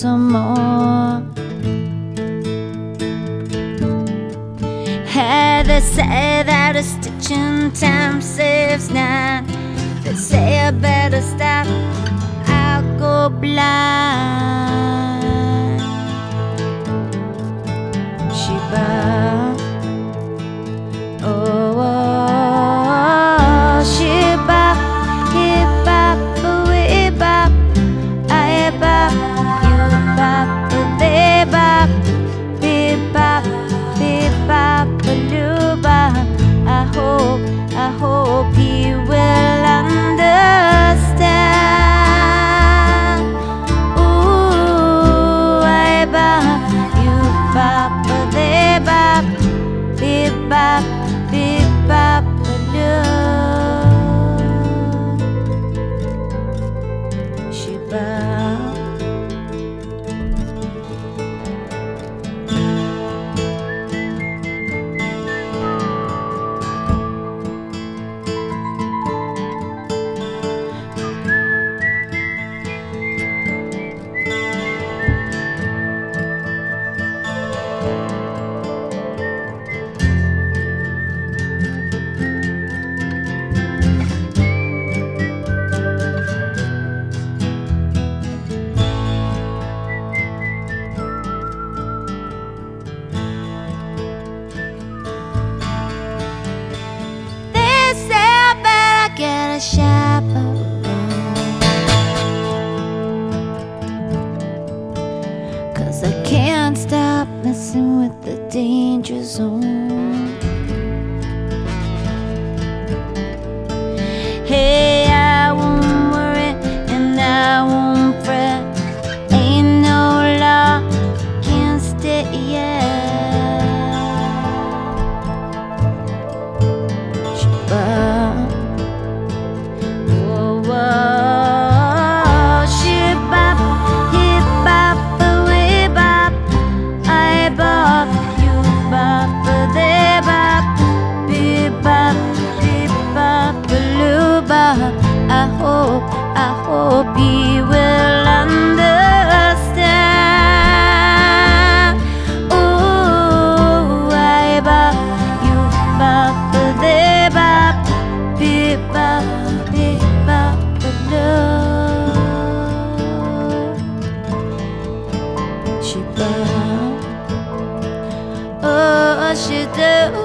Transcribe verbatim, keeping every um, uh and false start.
some more. Hey, they say that a stitch in time saves nine. They say I better stop, I'll go blind. Sheba, oh, oh, Sheba, hip hop, we bop, I bop, you bop, they bop, bip bop, bip bop, baloo bop. I hope, I hope you will understand. Ooh, I bop, you bop, they bop, bip bop, bip bop, baloo. She bop. Get a chaperone, 'cause I can't stop messing with the danger zone. Hey, I won't worry and I won't fret. Ain't no law against it yet. I hope, I hope you will understand. Ooh, I bop, you bop, they bop, bip bop, bip bop, baloo. She bop, oh, she do.